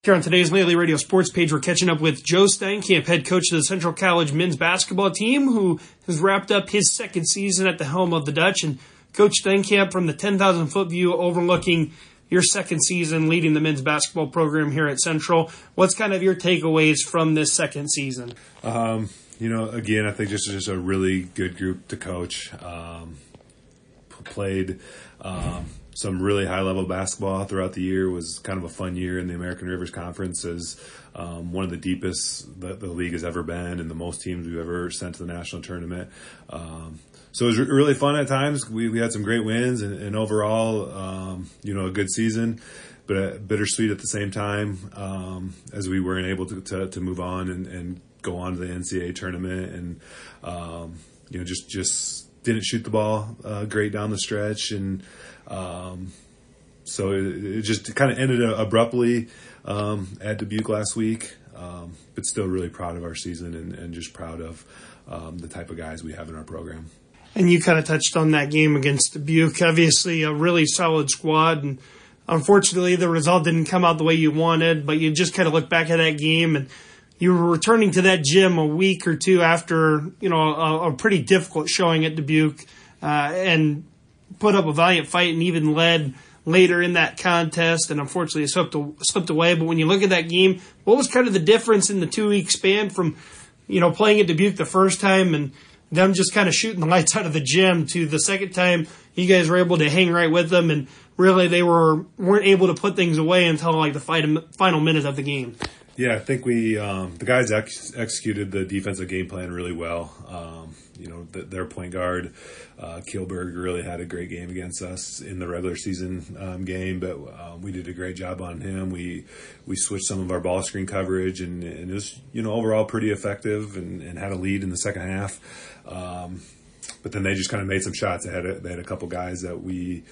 Here on today's Lately Radio Sports page, we're catching up with Joe Steinkamp, head coach of the Central College men's basketball team, who has wrapped up his second season at the helm of the Dutch. And Coach Steinkamp, from the 10,000-foot view overlooking your second season leading the men's basketball program here at Central, what's kind of your takeaways from this second season? Again, I think just a really good group to coach. Played some really high-level basketball throughout the year. It was kind of a fun year in the American Rivers Conference, as one of the deepest that the league has ever been and the most teams we've ever sent to the national tournament. So it was really fun at times. We had some great wins and overall, a good season, but bittersweet at the same time, as we weren't able to move on and go on to the NCAA tournament and, just didn't shoot the ball great down the stretch. And so it just kind of ended abruptly at Dubuque last week, but still really proud of our season and just proud of the type of guys we have in our program. And you kind of touched on that game against Dubuque. Obviously, a really solid squad, and unfortunately, the result didn't come out the way you wanted, but you just kind of look back at that game, and you were returning to that gym a week or two after, a pretty difficult showing at Dubuque, and put up a valiant fight and even led later in that contest, and unfortunately it slipped away. But when you look at that game, what was kind of the difference in the 2-week span from, playing at Dubuque the first time and them just kind of shooting the lights out of the gym to the second time you guys were able to hang right with them, and really they weren't able to put things away until like the final minute of the game? Yeah, I think the guys executed the defensive game plan really well. Their point guard, Kielberg, really had a great game against us in the regular season game, but we did a great job on him. We switched some of our ball screen coverage, and it was, overall pretty effective and had a lead in the second half. But then they just kind of made some shots. They had a couple guys that we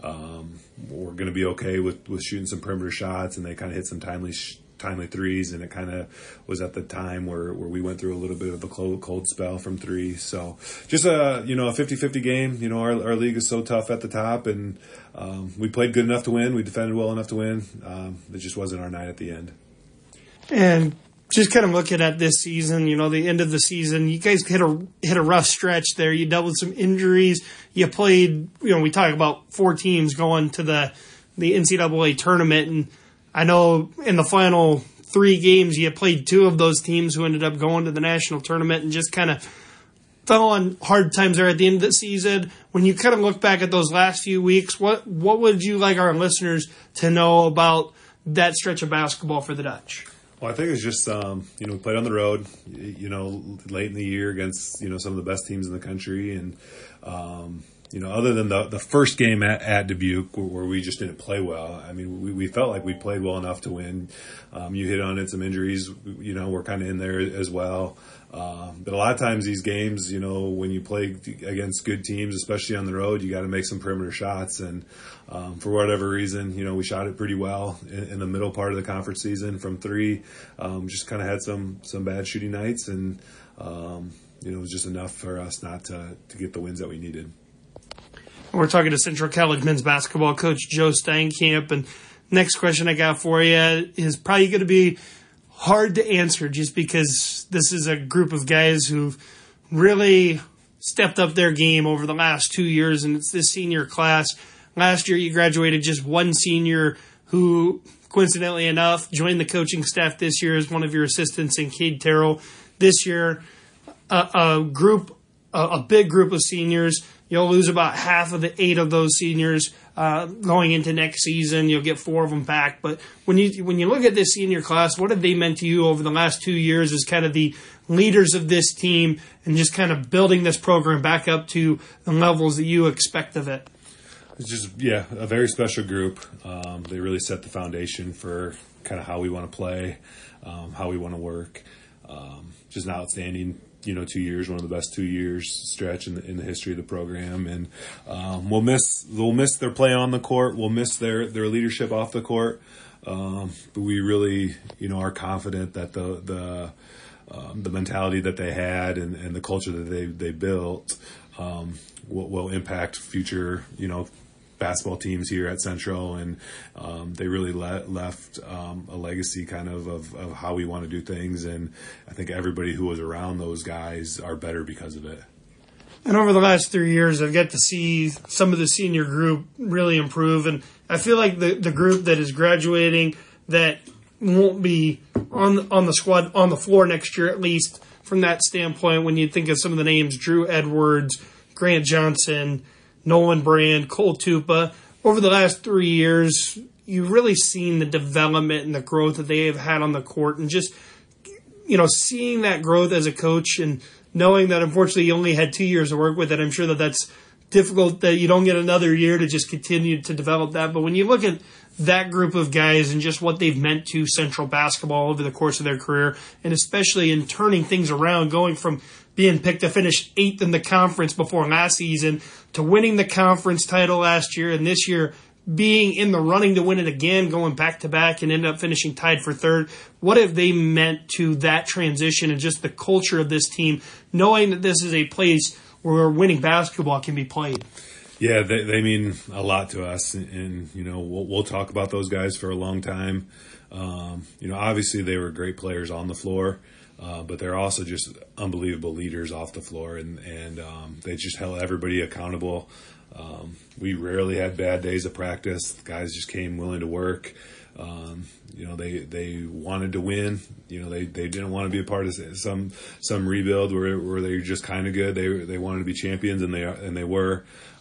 were going to be okay with shooting some perimeter shots, and they kind of hit some timely threes, and it kind of was at the time where we went through a little bit of a cold spell from three. So just a 50-50 game. Our league is so tough at the top, and we played good enough to win. We defended well enough to win. It just wasn't our night at the end. And just kind of looking at this season, the end of the season, you guys hit a rough stretch there. You dealt with some injuries. You played, we talk about 4 teams going to the NCAA tournament, and I know in the final 3 games you played 2 of those teams who ended up going to the national tournament, and just kind of fell on hard times there at the end of the season. When you kind of look back at those last few weeks, what would you like our listeners to know about that stretch of basketball for the Dutch? Well, I think it's just, we played on the road, late in the year against, some of the best teams in the country. And, other than the first game at Dubuque where we just didn't play well, I mean, we felt like we played well enough to win. You hit on it, some injuries, we're kind of in there as well. But a lot of times these games, when you play against good teams, especially on the road, you got to make some perimeter shots. And for whatever reason, we shot it pretty well in the middle part of the conference season from 3. Just kind of had some bad shooting nights, and it was just enough for us not to get the wins that we needed. We're talking to Central College men's basketball coach Joe Steinkamp, and next question I got for you is probably going to be hard to answer, just because this is a group of guys who've really stepped up their game over the last 2 years, and it's this senior class. Last year you graduated just 1 senior who, coincidentally enough, joined the coaching staff this year as one of your assistants in Cade Terrell. This year, a big group of seniors. You'll lose about half of the 8 of those seniors going into next season. You'll get 4 of them back. But when you look at this senior class, what have they meant to you over the last 2 years as kind of the leaders of this team and just kind of building this program back up to the levels that you expect of it? It's just, a very special group. They really set the foundation for kind of how we want to play, how we want to work. Just an outstanding 2 years, one of the best 2 years stretch in the history of the program, and we'll miss their play on the court. We'll miss their leadership off the court, but we really are confident that the mentality that they had and the culture that they built will impact future basketball teams here at Central, and they really left a legacy kind of how we want to do things. And I think everybody who was around those guys are better because of it. And over the last 3 years, I've got to see some of the senior group really improve. And I feel like the group that is graduating that won't be on the squad, on the floor next year, at least from that standpoint, when you think of some of the names, Drew Edwards, Grant Johnson, Nolan Brand, Cole Tupa, over the last 3 years, you've really seen the development and the growth that they have had on the court. And just, seeing that growth as a coach and knowing that unfortunately you only had 2 years to work with it, I'm sure that that's difficult, that you don't get another year to just continue to develop that. But when you look at that group of guys and just what they've meant to Central basketball over the course of their career, and especially in turning things around, going from being picked to finish 8th in the conference before last season to winning the conference title last year, and this year being in the running to win it again, going back-to-back and ended up finishing tied for 3rd. What have they meant to that transition and just the culture of this team, knowing that this is a place where winning basketball can be played? Yeah, they mean a lot to us, and we'll talk about those guys for a long time. Obviously they were great players on the floor, but they're also just unbelievable leaders off the floor, and they just held everybody accountable. We rarely had bad days of practice. The guys just came willing to work. They wanted to win. They didn't want to be a part of some rebuild where they were just kind of good. They wanted to be champions, and they were.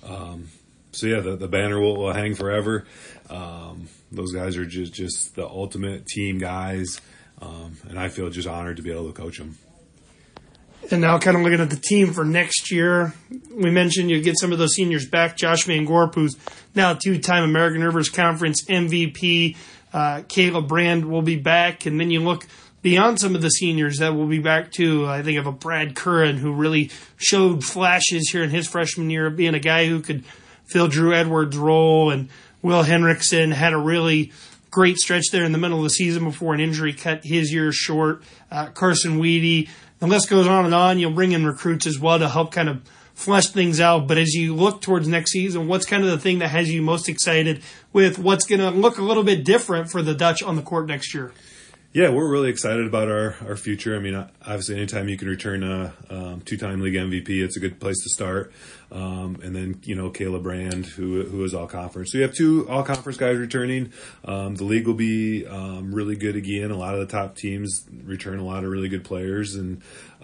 The banner will hang forever. Those guys are just the ultimate team guys, and I feel just honored to be able to coach them. And now kind of looking at the team for next year, we mentioned you get some of those seniors back. Josh Van Gorp, who's now a 2-time American Rivers Conference MVP. Caleb Brand will be back. And then you look beyond some of the seniors that will be back too. I think of a Brad Curran, who really showed flashes here in his freshman year of being a guy who could fill Drew Edwards' role. And Will Henriksen had a really great stretch there in the middle of the season before an injury cut his year short. Carson Weedy. The list goes on and on. You'll bring in recruits as well to help kind of flesh things out. But as you look towards next season, what's kind of the thing that has you most excited with what's going to look a little bit different for the Dutch on the court next year? Yeah, we're really excited about our future. I mean, obviously, anytime you can return a 2-time league MVP, it's a good place to start. And then, Caleb Brand, who is all-conference. So you have 2 all-conference guys returning. The league will be really good again. A lot of the top teams return a lot of really good players. And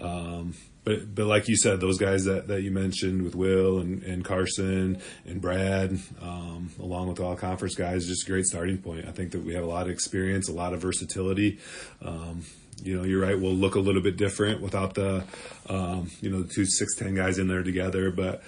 But like you said, those guys that you mentioned with Will and Carson and Brad, along with all conference guys, just a great starting point. I think that we have a lot of experience, a lot of versatility. You're right. We'll look a little bit different without the 2 6'10" guys in there together, but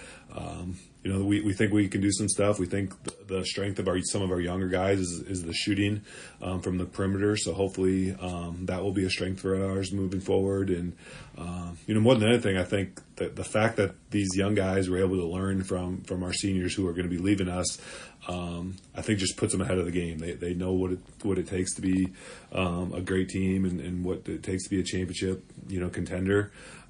we think we can do some stuff. We think the strength of some of our younger guys is the shooting from the perimeter. So hopefully that will be a strength for ours moving forward. And more than anything, I think that the fact that these young guys were able to learn from our seniors who are going to be leaving us, I think just puts them ahead of the game. They know what it takes to be a great team and what it takes to be a championship contender.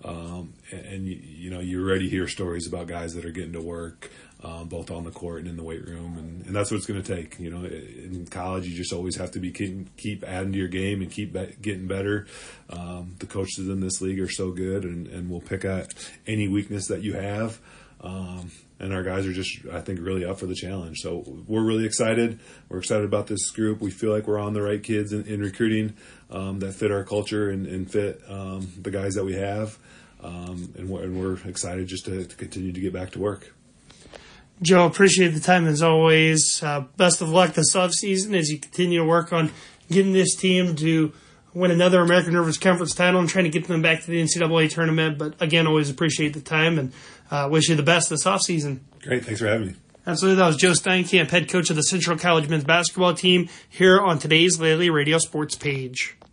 You already hear stories about guys that are getting to work both on the court and in the weight room, and that's what it's going to take. In college, you just always have to keep adding to your game and keep getting better. The coaches in this league are so good, and will pick at any weakness that you have. And our guys are just, I think, really up for the challenge. So we're really excited. We're excited about this group. We feel like we're on the right kids in recruiting that fit our culture and fit the guys that we have. And we're excited just to continue to get back to work. Joe, appreciate the time as always. Best of luck this offseason as you continue to work on getting this team to win another American Rivers Conference title and trying to get them back to the NCAA tournament. But again, always appreciate the time and wish you the best this offseason. Great. Thanks for having me. Absolutely. That was Joe Steinkamp, head coach of the Central College men's basketball team, here on today's Lely Radio Sports page.